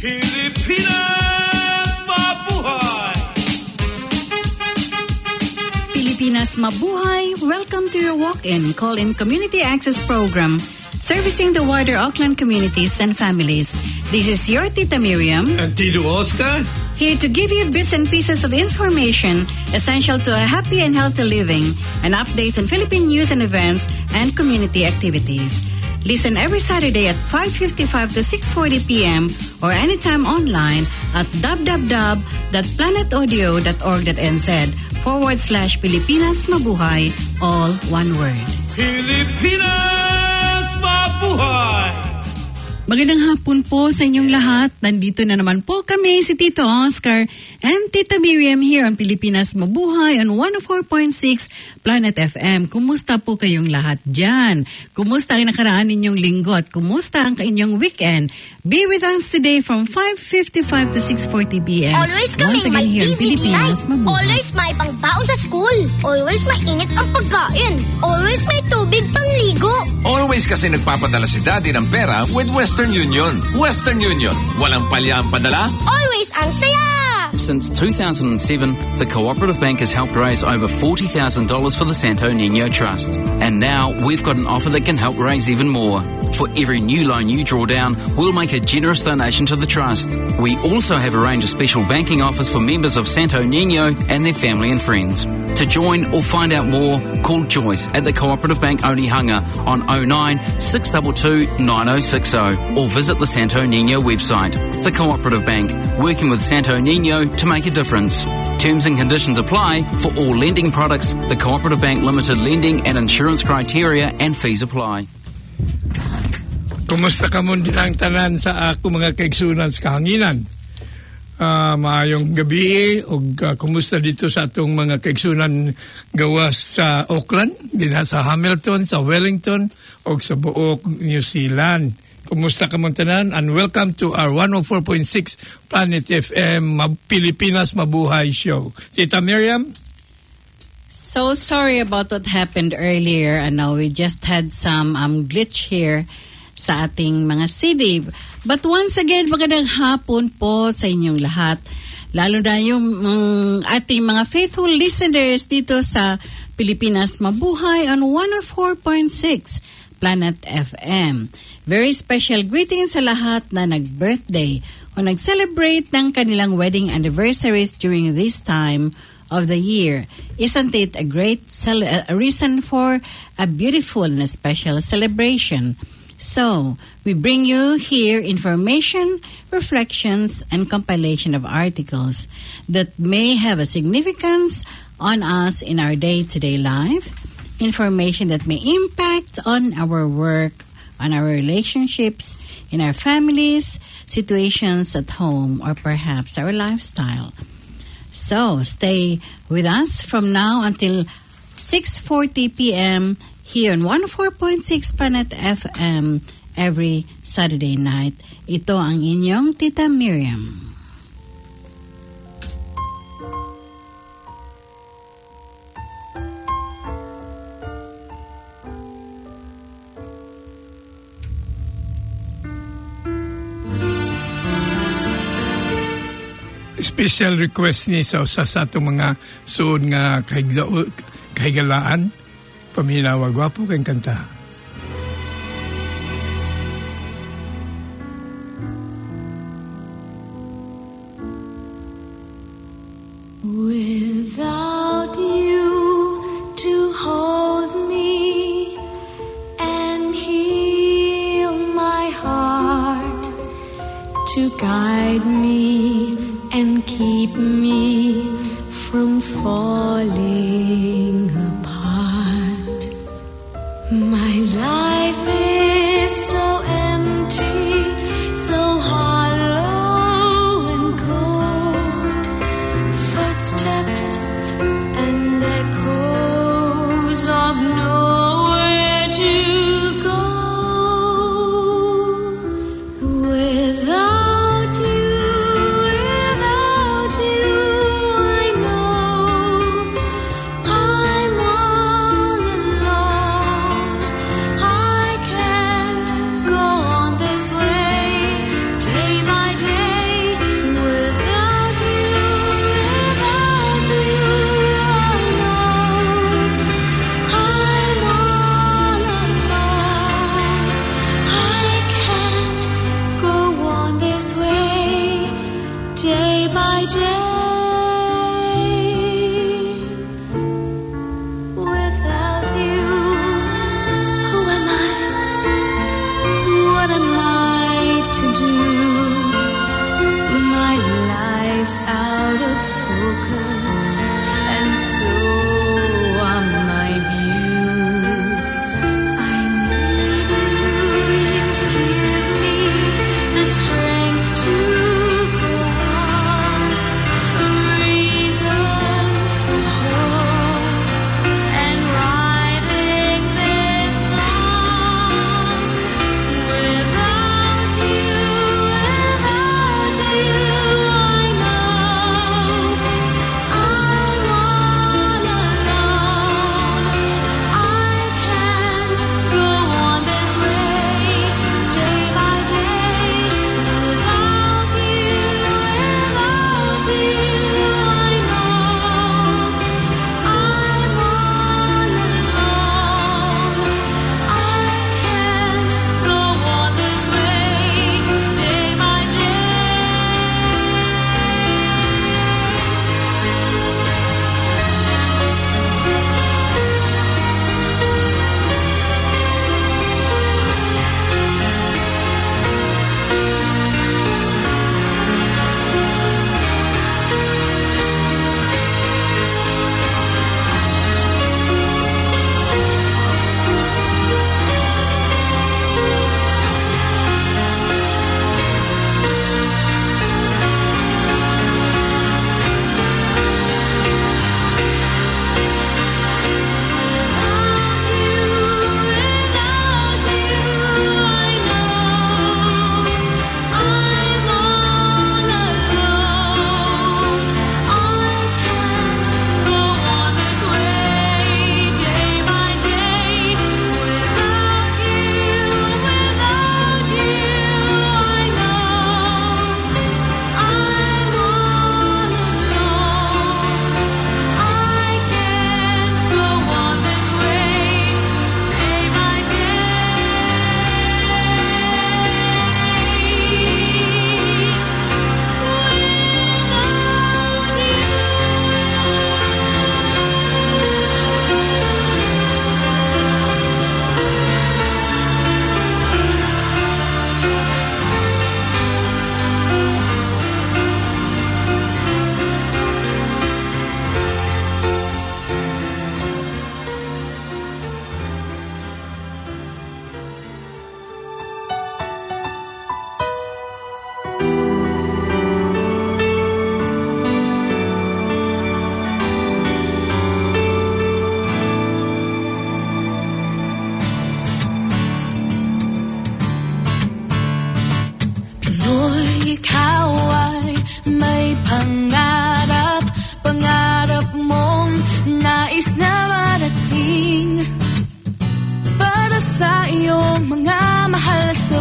Pilipinas Mabuhay! Pilipinas Mabuhay, welcome to your walk-in, call-in community access program servicing the wider Auckland communities and families. This is your Tita Miriam And Tito Oscar, here to give you bits and pieces of information essential to a happy and healthy living and updates on Philippine news and events and community activities. Listen every Saturday at 5:55 to 6:40 p.m. or anytime online at www.planetaudio.org.nz/Pilipinas Mabuhay, all one word. Pilipinas Mabuhay! Magandang hapon po sa inyong lahat. Nandito na naman po kami, si Tito Oscar and Tita Miriam here on Pilipinas Mabuhay on 104.6 Planet FM. Kumusta po kayong lahat dyan? Kumusta ang nakaraan ninyong linggo at kumusta ang inyong weekend? Be with us today from 5:55 to 6:40 p.m. Always kaming may DVD night. Always may pangbaon sa school. Always mainit ang pagkain. Always may tubig pangligo. Always kasi nagpapadala si Daddy ng pera with Western Union. Western Union. Walang palya ang padala. Always ang saya! Since 2007, the Cooperative Bank has helped raise over $40,000 for the Santo Niño Trust. And now we've got an offer that can help raise even more. For every new loan you draw down, we'll make a generous donation to the Trust. We also have arranged a special banking offers for members of Santo Niño and their family and friends. To join or find out more, call Joyce at the Cooperative Bank Onehunga on 09 622 9060 or visit the Santo Niño website. The Cooperative Bank, working with Santo Niño to make a difference. Terms and conditions apply for all lending products. The Cooperative Bank Limited lending and insurance criteria and fees apply. Kumusta ka mo din ang tanan sa ako mga kaigsunan sa kahanginan? Maayong gabi o kumusta dito sa atong mga kaigsunan gawas sa Auckland, din sa Hamilton, sa Wellington o sa buok New Zealand. Kumusta ka mo tanan? And welcome to our 104.6 Planet FM Pilipinas Mabuhay show. Tita Miriam? So sorry about what happened earlier. I know we just had some glitch here sa ating mga CD. But once again, magandang hapon po sa inyong lahat. Lalo na yung ating mga faithful listeners dito sa Pilipinas Mabuhay on 104.6 Planet FM. Very special greetings sa lahat na nag-birthday o nag-celebrate ng kanilang wedding anniversaries during this time of the year. Isn't it a great reason for a beautiful and a special celebration? So, we bring you here information, reflections, and compilation of articles that may have a significance on us in our day-to-day life, information that may impact on our work, on our relationships, in our families, situations at home, or perhaps our lifestyle. So, stay with us from now until 6:40 p.m. here on 104.6 Planet FM every Saturday night. Ito ang inyong Tita Miriam. Special request ni sa atong mga suod nga kahigalaan. Paminawa, gwapo kayong kanta. Without you to hold me and heal my heart, to guide me and keep me from falling apart. My life is so empty, so hollow and cold. Footsteps and echoes of nowhere to go. Without you, I know I'm all alone. I can't go on this way, day by day.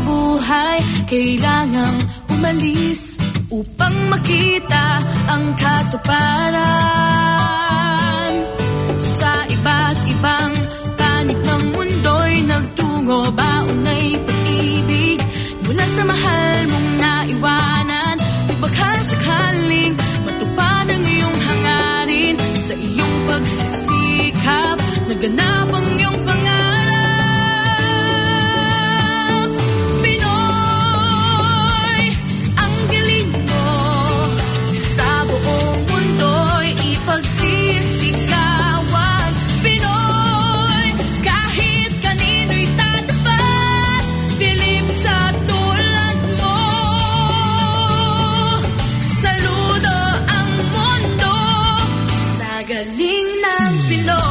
buhay, kailangang umalis upang makita ang katuparan. Sa iba't ibang panig ng mundo'y nagtungo, baon ay pag-ibig mula sa mahal mong naiwanan. Di baka sakaling matupad ang iyong hangarin, sa iyong pagsisikap naganap ang iyong pangarap. Pinoy, ang galing mo, sa buong mundo'y ipagsisikawan. Pinoy, kahit kanino'y tatapat, bilib sa tulad mo. Saludo ang mundo sa galing ng Pinoy.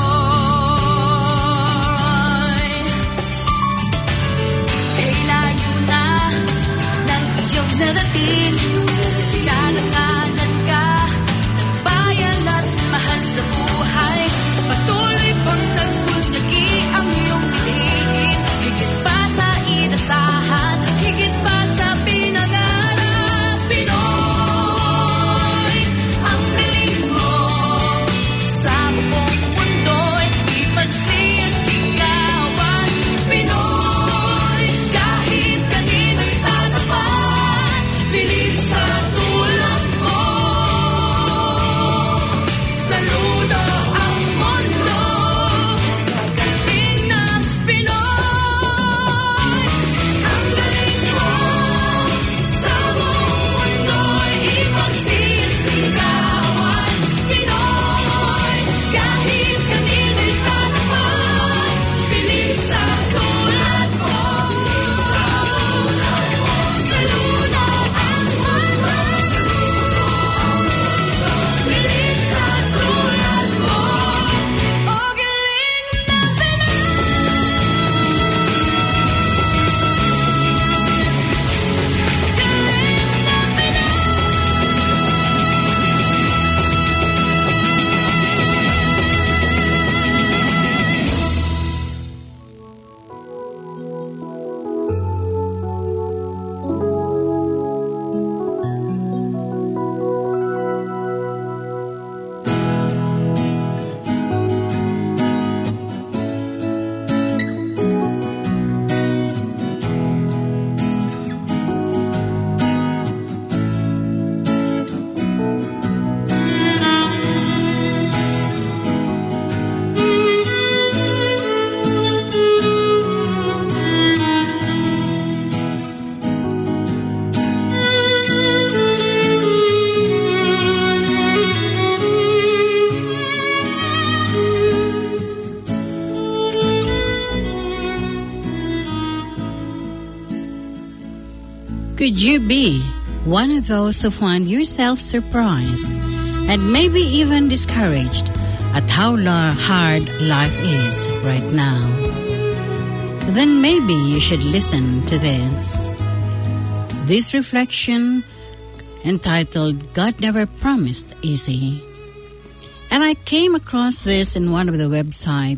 Kailayo na ng iyong narating, kalanganan ka ng bayan at mahal sa buhay. Patuloy pang nagbunyagi ang iyong bilihin, higit pa sa inasahan, higit pa sa pinangarap. Pinoy, ang galing mo, sa buong mundo'y ipagsisigawan. Pinoy, kahit kanino'y tatapat, bilib sa tulad mo. Saludo ang mundo sa galing ng Pinoy. Ang galing mo, sa buong mundo'y ipagsisigawan. Pinoy, kahit kanino'y tatapat, bilib sa tulad mo. Saludo ang mundo, bilib sa tulad mo. O galing ng Could you be one of those who find yourself surprised and maybe even discouraged at how hard life is right now? Then maybe you should listen to this. This reflection entitled God Never Promised Easy. And I came across this in one of the website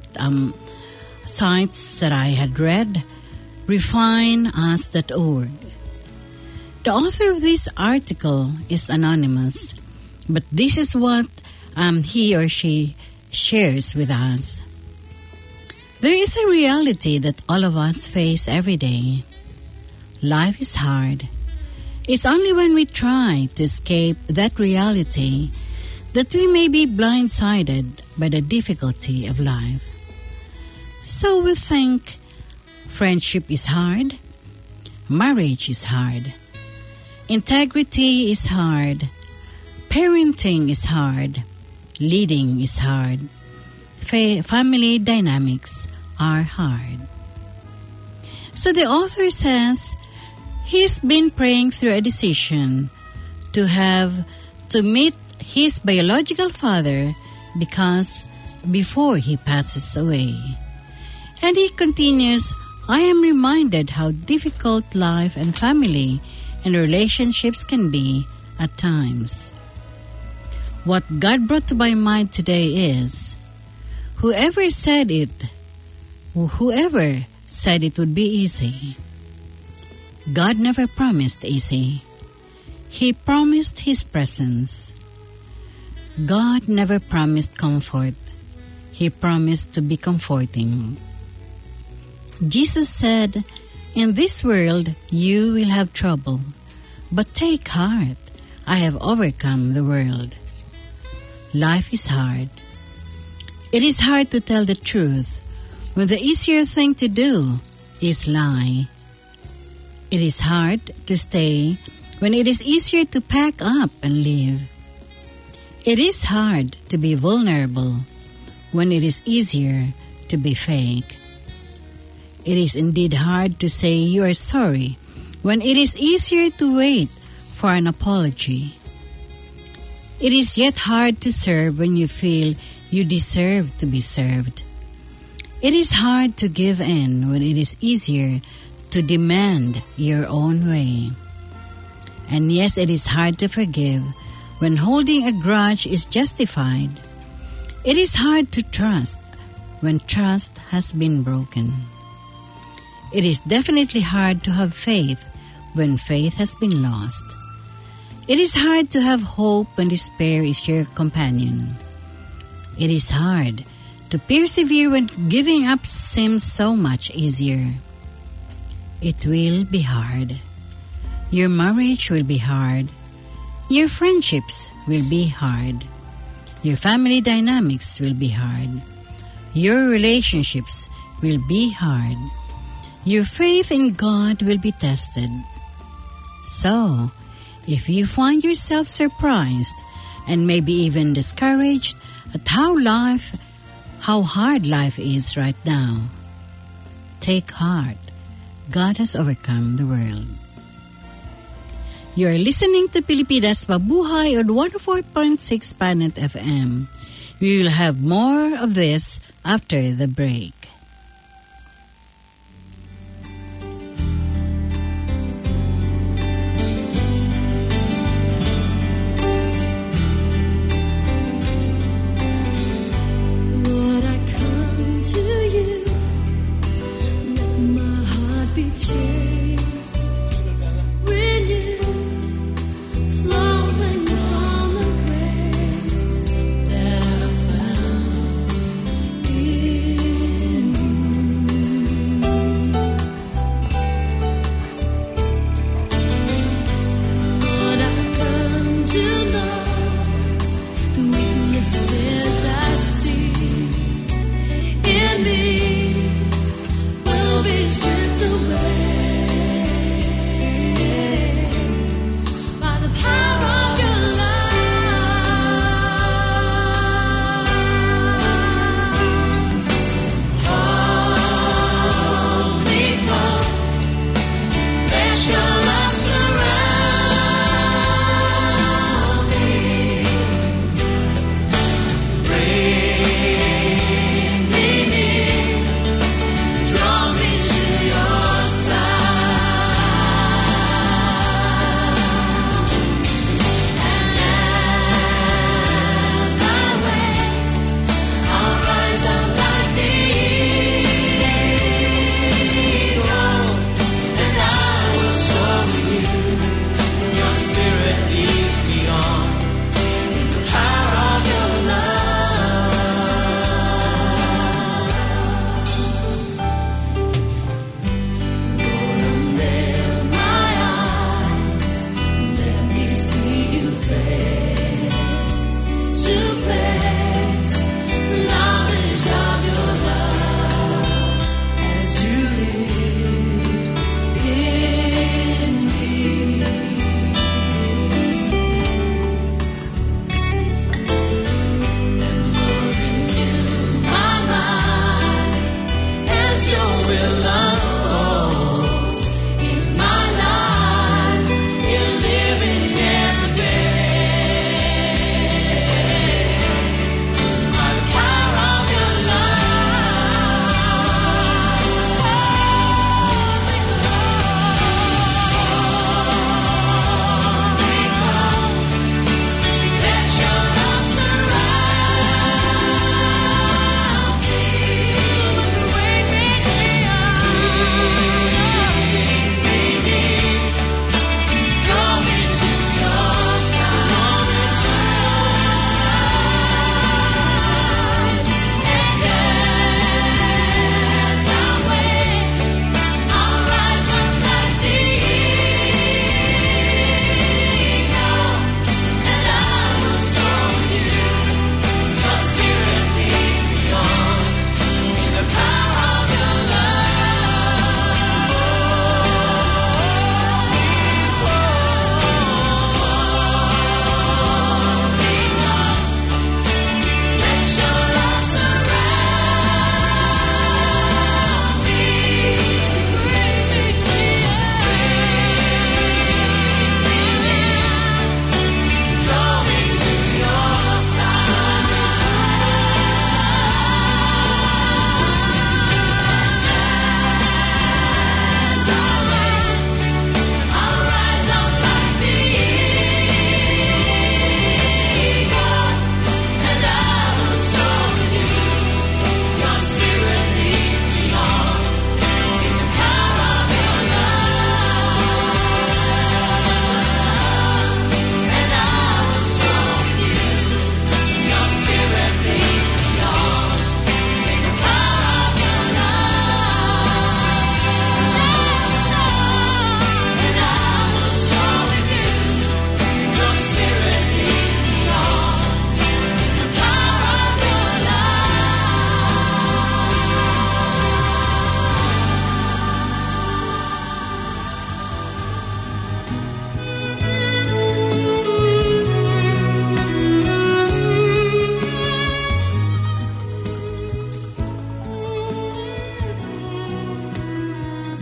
sites that I had read, refineus.org. The author of this article is anonymous, but this is what he or she shares with us. There is a reality that all of us face every day. Life is hard. It's only when we try to escape that reality that we may be blindsided by the difficulty of life. So we think friendship is hard, marriage is hard, integrity is hard, parenting is hard, leading is hard, family dynamics are hard. So the author says he's been praying through a decision to meet his biological father before he passes away. And he continues, I am reminded how difficult life and family and relationships can be at times. What God brought to my mind today is, whoever said it would be easy. God never promised easy. He promised His presence. God never promised comfort. He promised to be comforting. Jesus said, "In this world you will have trouble, but take heart, I have overcome the world." Life is hard. It is hard to tell the truth when the easier thing to do is lie. It is hard to stay when it is easier to pack up and leave. It is hard to be vulnerable when it is easier to be fake. It is indeed hard to say you are sorry when it is easier to wait for an apology. It is yet hard to serve when you feel you deserve to be served. It is hard to give in when it is easier to demand your own way. And yes, it is hard to forgive when holding a grudge is justified. It is hard to trust when trust has been broken. It is definitely hard to have faith when faith has been lost. It is hard to have hope when despair is your companion. It is hard to persevere when giving up seems so much easier. It will be hard. Your marriage will be hard. Your friendships will be hard. Your family dynamics will be hard. Your relationships will be hard. Your faith in God will be tested. So, if you find yourself surprised and maybe even discouraged at how hard life is right now, take heart. God has overcome the world. You are listening to Pilipinas Mabuhay on 104.6 Planet FM. We will have more of this after the break. Draw me to your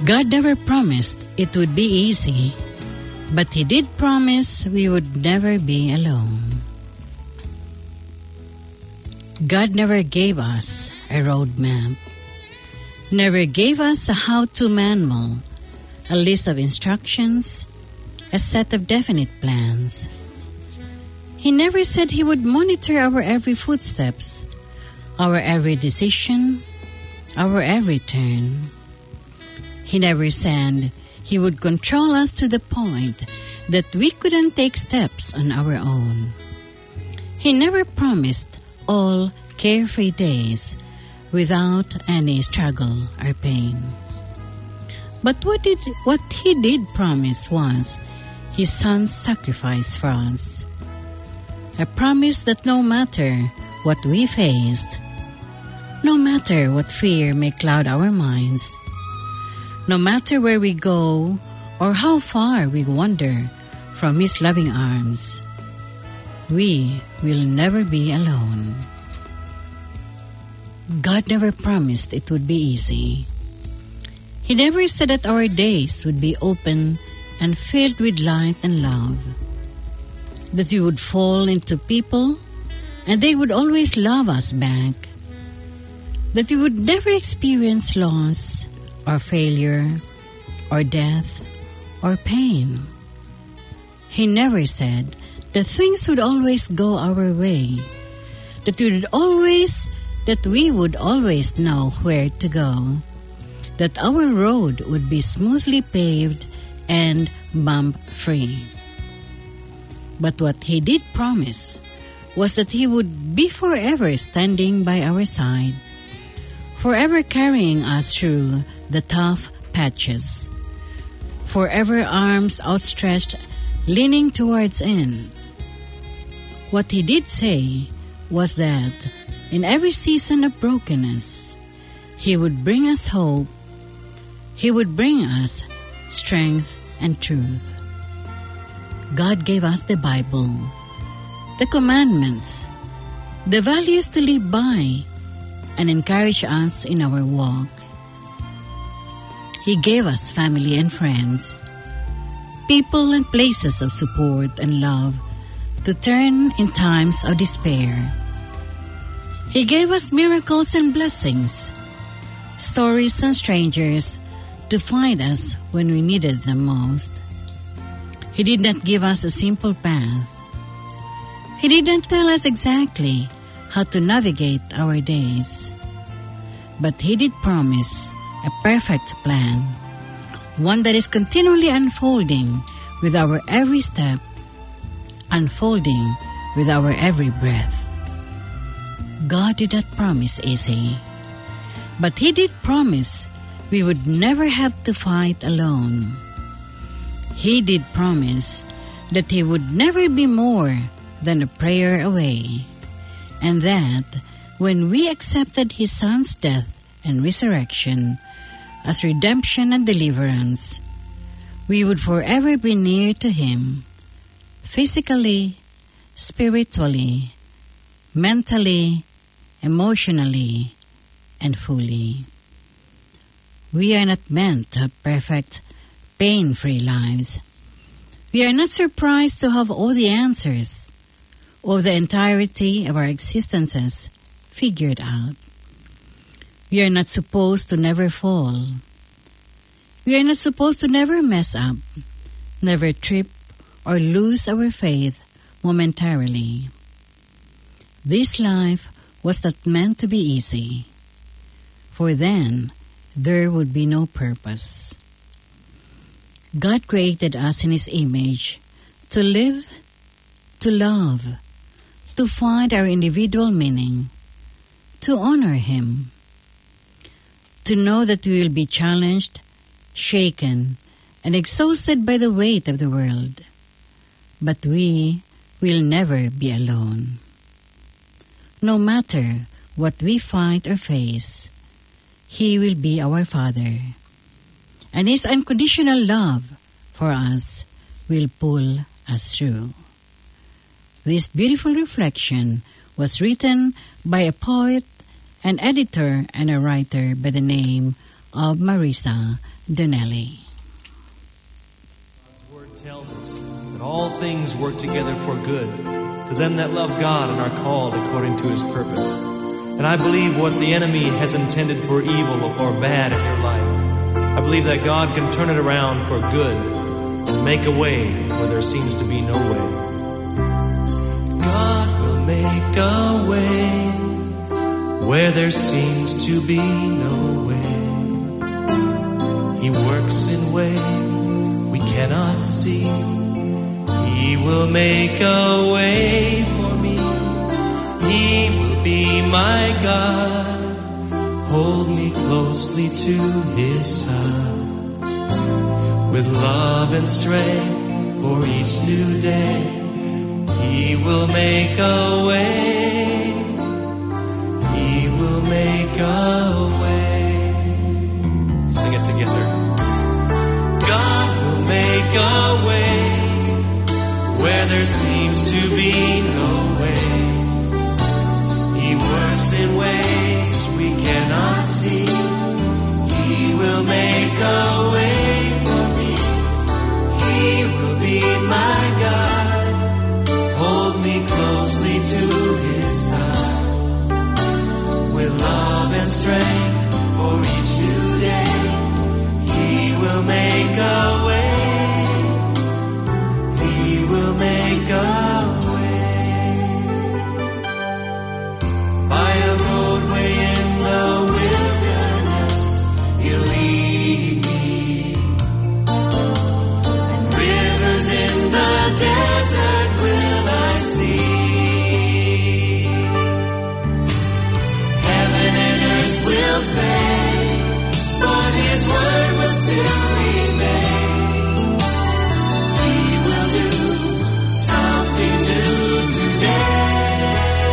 God never promised it would be easy, but He did promise we would never be alone. God never gave us a roadmap, never gave us a how-to manual, a list of instructions, a set of definite plans. He never said He would monitor our every footsteps, our every decision, our every turn. He never said He would control us to the point that we couldn't take steps on our own. He never promised all carefree days without any struggle or pain. But what He did promise was His Son's sacrifice for us. A promise that no matter what we faced, no matter what fear may cloud our minds, no matter where we go or how far we wander from His loving arms, we will never be alone. God never promised it would be easy. He never said that our days would be open and filled with light and love, that we would fall into people and they would always love us back, that we would never experience loss or failure or death or pain. He never said that things would always go our way, that we would always know where to go, that our road would be smoothly paved and bump-free. But what He did promise was that He would be forever standing by our side, forever carrying us through the tough patches, forever arms outstretched, leaning towards in. What He did say was that in every season of brokenness, He would bring us hope, He would bring us strength and truth. God gave us the Bible, the commandments, the values to live by, and encourage us in our walk. He gave us family and friends, people and places of support and love to turn in times of despair. He gave us miracles and blessings, stories and strangers to find us when we needed them most. He did not give us a simple path. He did not tell us exactly how to navigate our days. But He did promise a perfect plan, one that is continually unfolding with our every step, unfolding with our every breath. God did not promise easy, but He did promise we would never have to fight alone. He did promise that He would never be more than a prayer away, and that when we accepted His Son's death and resurrection as redemption and deliverance, we would forever be near to Him, physically, spiritually, mentally, emotionally, and fully. We are not meant to have perfect, pain-free lives. We are not surprised to have all the answers or the entirety of our existences figured out. We are not supposed to never fall. We are not supposed to never mess up, never trip or lose our faith momentarily. This life was not meant to be easy, for then there would be no purpose. God created us in His image to live, to love, to find our individual meaning, to honor Him, to know that we will be challenged, shaken, and exhausted by the weight of the world. But we will never be alone. No matter what we fight or face, He will be our Father, and His unconditional love for us will pull us through. This beautiful reflection was written by a poet, an editor, and a writer by the name of Marisa Donnelly. God's word tells us that all things work together for good to them that love God and are called according to his purpose. And I believe what the enemy has intended for evil or bad in your life, I believe that God can turn it around for good and make a way where there seems to be no way. God will make a way where there seems to be no way. He works in ways we cannot see. He will make a way for me. He will be my God. Hold me closely to his side. With love and strength for each new day, he will make a way. He will make a way. Sing it together. God will make a way where there seems to be no way. He works in ways we cannot see. He will make a way for me. He will be my God. Hold me closely to his side. With love and strength for each new day, he will make a way. He will make a way. By a roadway in the wilderness, he'll lead me. And rivers in the desert will I see. Heaven and earth will fade, but his word will still remain. He will do something new today.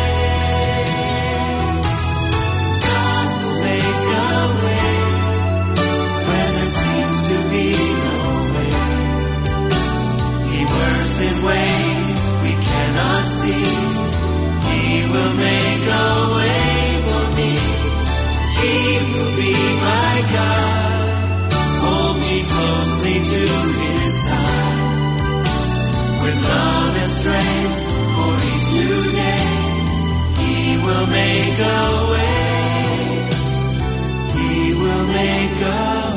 God will make a way where there seems to be no way. He works in ways we cannot see. He will make a way for me. He will be my God. Hold me closely to his side. With love and strength for each new day, he will make a way. He will make a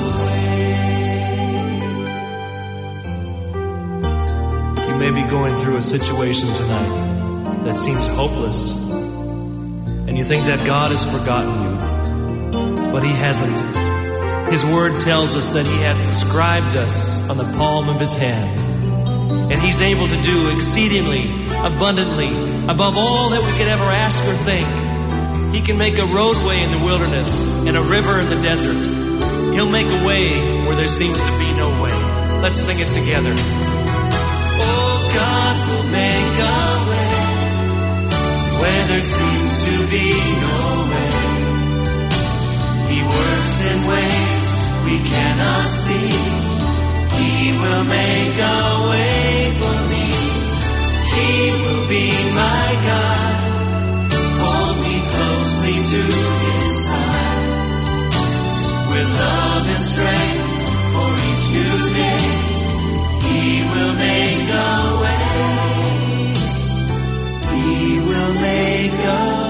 way. You may be going through a situation tonight that seems hopeless, and you think that God has forgotten you, but he hasn't. His word tells us that he has inscribed us on the palm of his hand. And he's able to do exceedingly, abundantly, above all that we could ever ask or think. He can make a roadway in the wilderness and a river in the desert. He'll make a way where there seems to be no way. Let's sing it together. Oh, God will make a way where there seems to be no way. He works in ways we cannot see. He will make a way for me. He will be my God. Hold me closely to his side. With love and strength for each new day, he will make a way. He will make a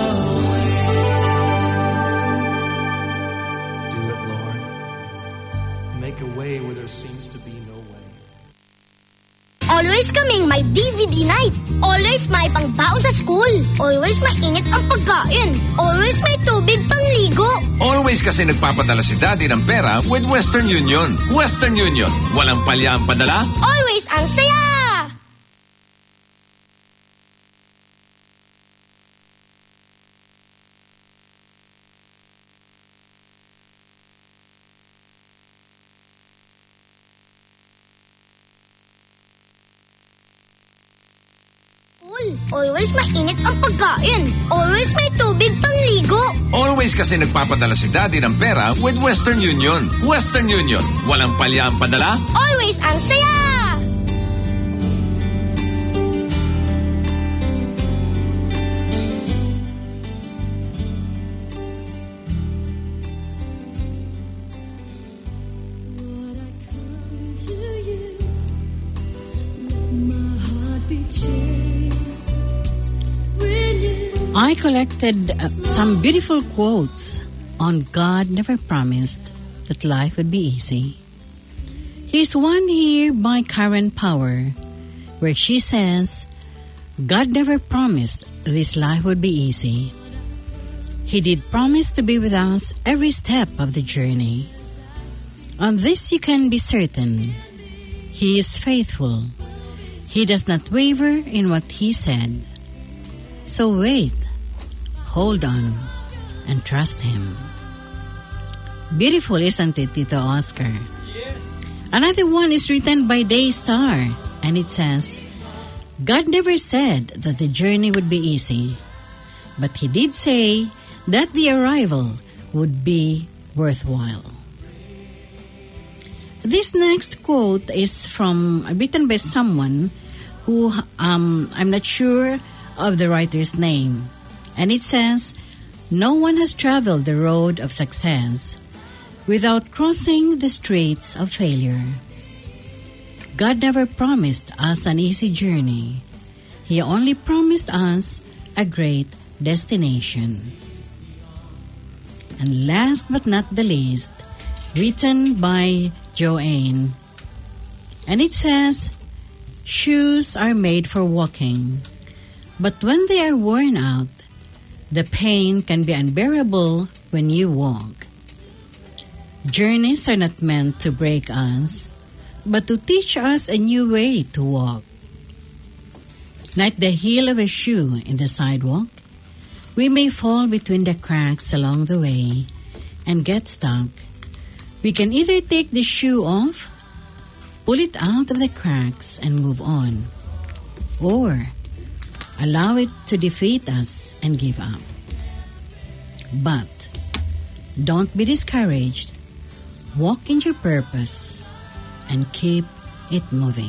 way. Do it, Lord. Make a way where there seems to be no way. Always kaming may DVD night. Always may pangbaon sa school. Always mainit ang pagkain. Always may tubig pangligo. Always kasi nagpapadala si Daddy ng pera with Western Union. Western Union. Walang palya ang padala. Always ang saya! Always mainit ang pagkain. Always may tubig pangligo. Always kasi nagpapadala si Daddy ng pera with Western Union. Western Union. Walang palya ang padala. Always ang saya! I collected some beautiful quotes on God never promised that life would be easy. Here's one here by Karen Power, where she says, God never promised this life would be easy. He did promise to be with us every step of the journey. On this you can be certain. He is faithful. He does not waver in what he said. So wait, hold on, and trust him. Beautiful, isn't it, Tito Oscar? Yes. Another one is written by Daystar, and it says, God never said that the journey would be easy, but he did say that the arrival would be worthwhile. This next quote is written by someone who I'm not sure of the writer's name, and it says, no one has traveled the road of success without crossing the straits of failure. God never promised us an easy journey. He only promised us a great destination. And last but not the least, written by Joanne, and it says, shoes are made for walking, but when they are worn out, the pain can be unbearable when you walk. Journeys are not meant to break us, but to teach us a new way to walk. Like the heel of a shoe in the sidewalk, we may fall between the cracks along the way and get stuck. We can either take the shoe off, pull it out of the cracks and move on, or allow it to defeat us and give up. But don't be discouraged. Walk in your purpose and keep it moving.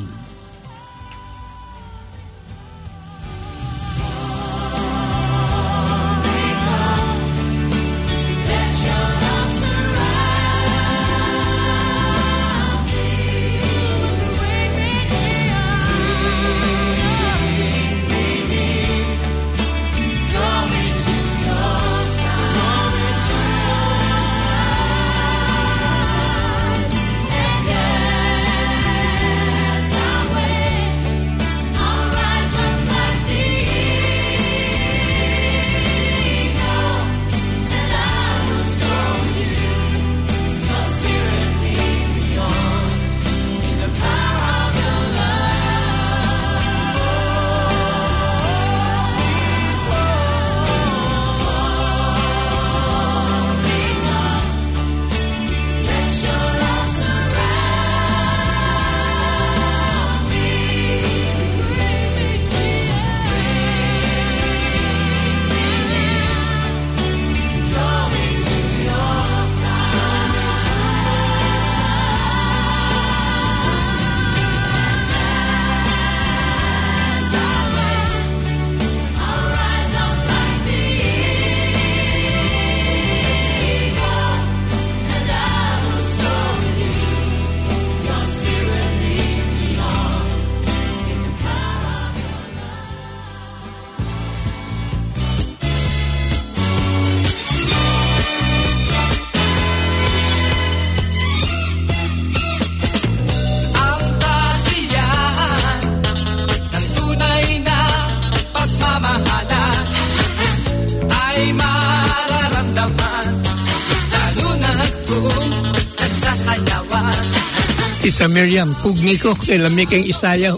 Tita Miriam, pugni ko, kailan kang isayaw.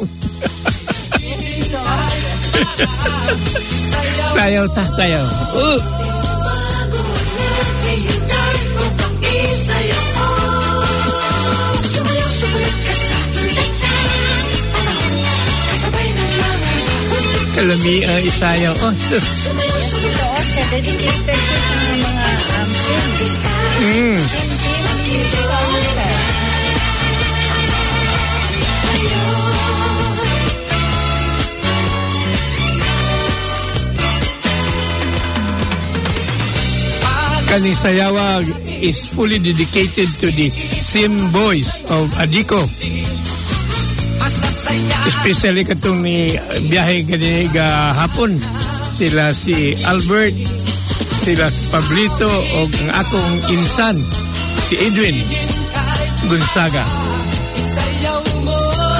Sayaw ta, sayaw. Kalami ang isayaw. Oh, dedicated sa mga films. Kaning sayawag is fully dedicated to the Sim Boys of Adico. Especially katong ni biyahe gani hapon sila si Albert, sila si Pablito, o ang akong insan, si Edwin Gonzaga. Isayaw mo.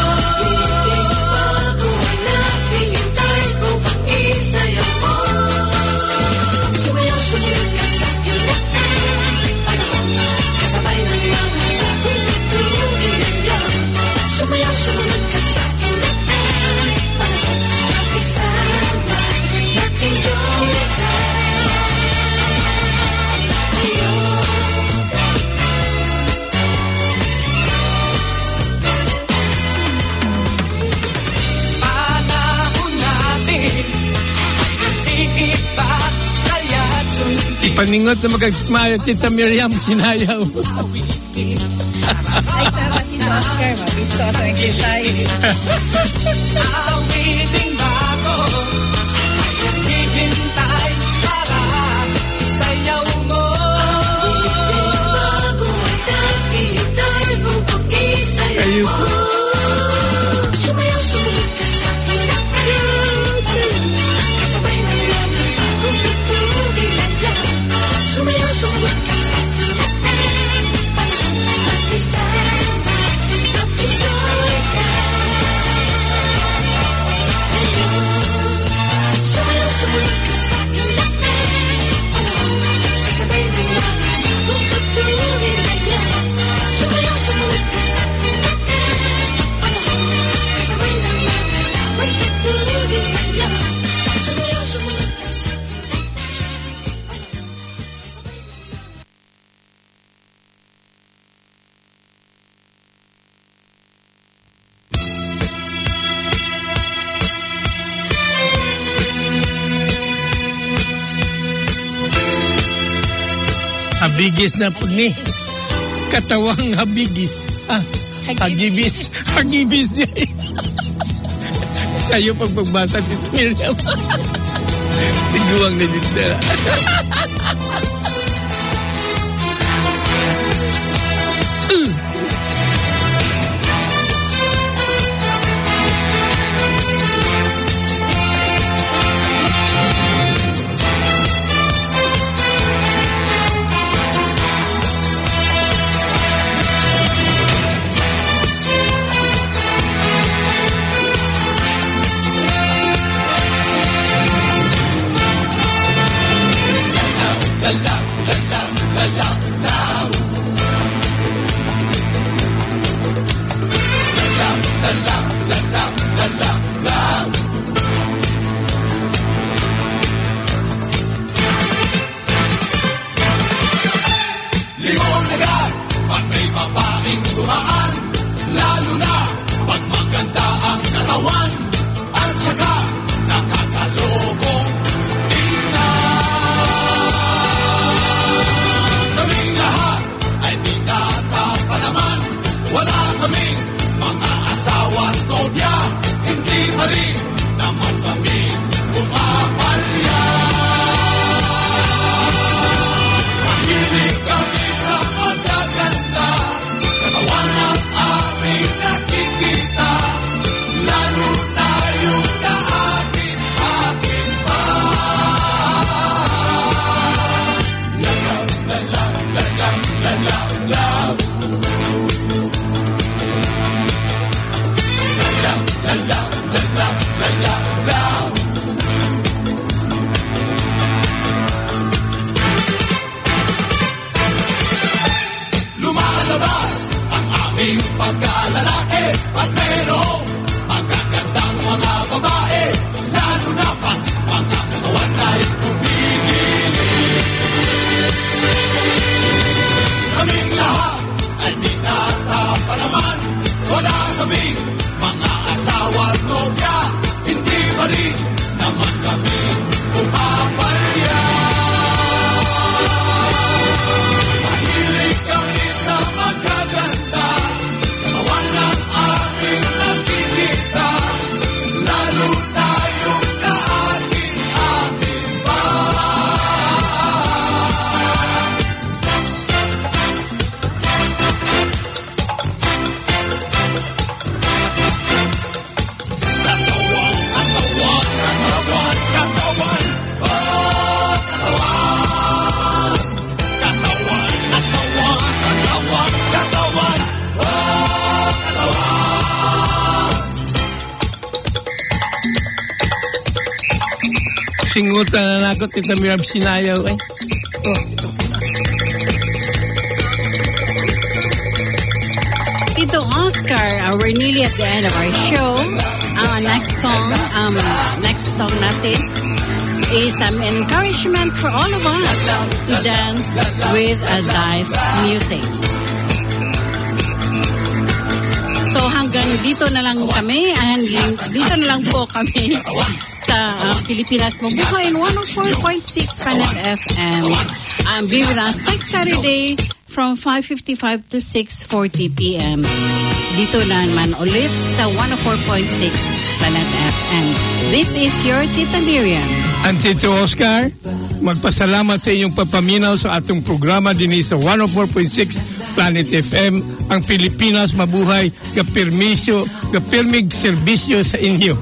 Bago ay naghihintay upang isayaw mo. Sumayaw-sumayaw ka sa aking panahon. Kasabay ng mga bagong tutugin ngayon. Sumayaw-sumayaw ka sa aking panahon. Isama, nag-enjoy ka. Ipaningot na magagmaya, Tita Miriam, sinayaw. Ay, sarap ni Oscar. Mabisto sa exercise. Awiting bago ay naghihintay para isayaw mo. Awiting bago ay naghihintay upang isayaw Kayo mo. po. Sumayaw-sumayaw ka sa aking kasabay ng mga bagong tutugin ngayon. Sumayaw-sumayaw ka sa aking mag-isama, nag-enjoy ka. Sumayaw-sumayaw ka sa aking kasabay ng mga bagong tutugin ngayon. Sumayaw-sumayaw ka sa aking kasabay ng mga bagong tutugin ngayon. Sumayaw-sumayaw ka sa Habigis na po ni. Katawang habigis. Hagibis. Hagibis niya. Kayo pag pagbasa dito, Miriam. Tiguang na dito. Liwanag pag may babaeng dumaan, lalo na pag maganda ang katawan, at saka nakakalokong tingnan. Kaming lahat ay binata pa naman, wala kaming mga asawa at nobya, hindi pa rin naman kami pumapalya. Mahilig kami sa pagkaganda, katawan ang aming nakikita, lalo na yung kaakin-akin pa. Lalaw, lalaw, lalaw, lalaw, lalaw. Lalaw, lalaw, lalaw, lalaw, lalaw. Lumalabas ang aming pagkalalaki pag mayroong magagandang mga babae, lalo na pag mga katawan ay kumikilig. Kaming lahat ay binata pa naman, wala kaming mga asawa at nobya, hindi pa rin naman kami pumapalya. Mahilig kami sa magaganda, katawan ang aming Singutan na ako, Tita Miriam Sinayaw eh. Tito Oscar, we're nearly at the end of our show. Next song natin is encouragement for all of us to dance with Dive's music. So hanggang dito na lang kami, and dito na lang po kami sa Pilipinas Mabuhay in 104.6 Planet FM. Be with us next Saturday from 5:55 to 6:40 p.m. Dito naman ulit sa 104.6 Planet FM. This is your Tita Miriam. And Tito Oscar, magpasalamat sa inyong papaminaw sa atong programa din sa 104.6 Planet FM, ang Pilipinas Mabuhay, gapirmig serbisyo sa inyo.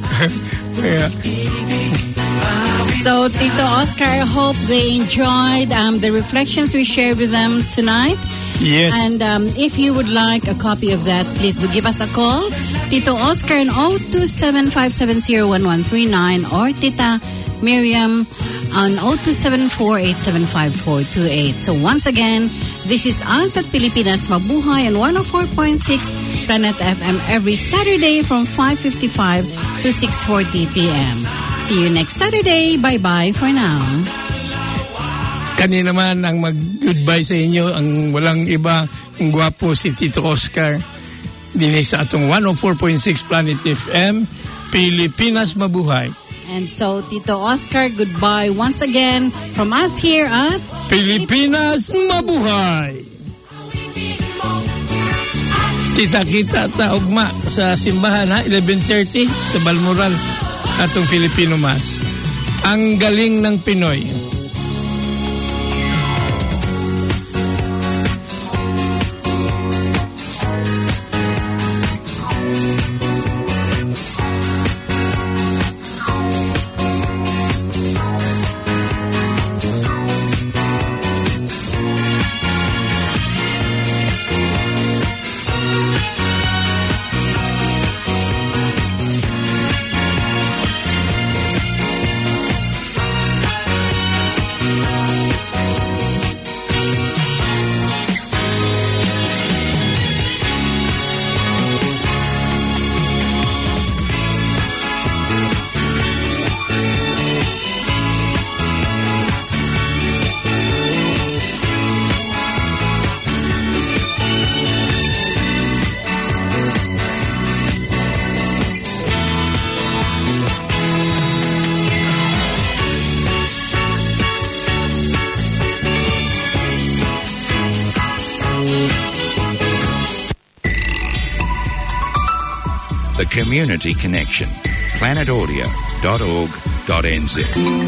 So, Tito Oscar, I hope they enjoyed the reflections we shared with them tonight. Yes. And if you would like a copy of that, please do give us a call. Tito Oscar on 027-570-1139 or Tita Miriam on 0274875-428. So once again, this is us at Pilipinas Mabuhay on 104.6 Planet FM every Saturday from 5:55 to 6:40 p.m. See you next Saturday. Bye-bye for now. Kani naman ang mag-goodbye sa inyo, ang walang iba, ang gwapo si Tito Oscar. Dinay sa atong 104.6 Planet FM, Pilipinas Mabuhay. And so, Tito Oscar, goodbye once again from us here at Pilipinas Mabuhay. Kita-kita taugma sa simbahan ha, 11:30 sa Balmoral, atong Filipino Mass. Ang galing ng Pinoy. The Community Connection. planetaudio.org.nz.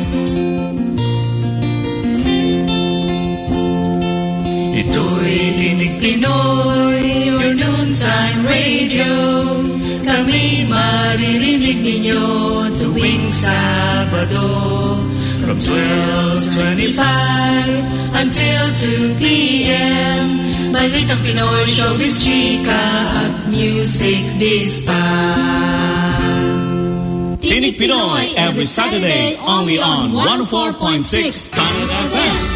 Ito'y Tinig Pinoy, your noontime radio. Kami maririnig ninyo tuwing Sabado from 12:25 until 2 p.m. Balitang Pinoy, showbiz, chika at music dispa. Tinig Pinoy every Saturday only on 104.6 Planet FM.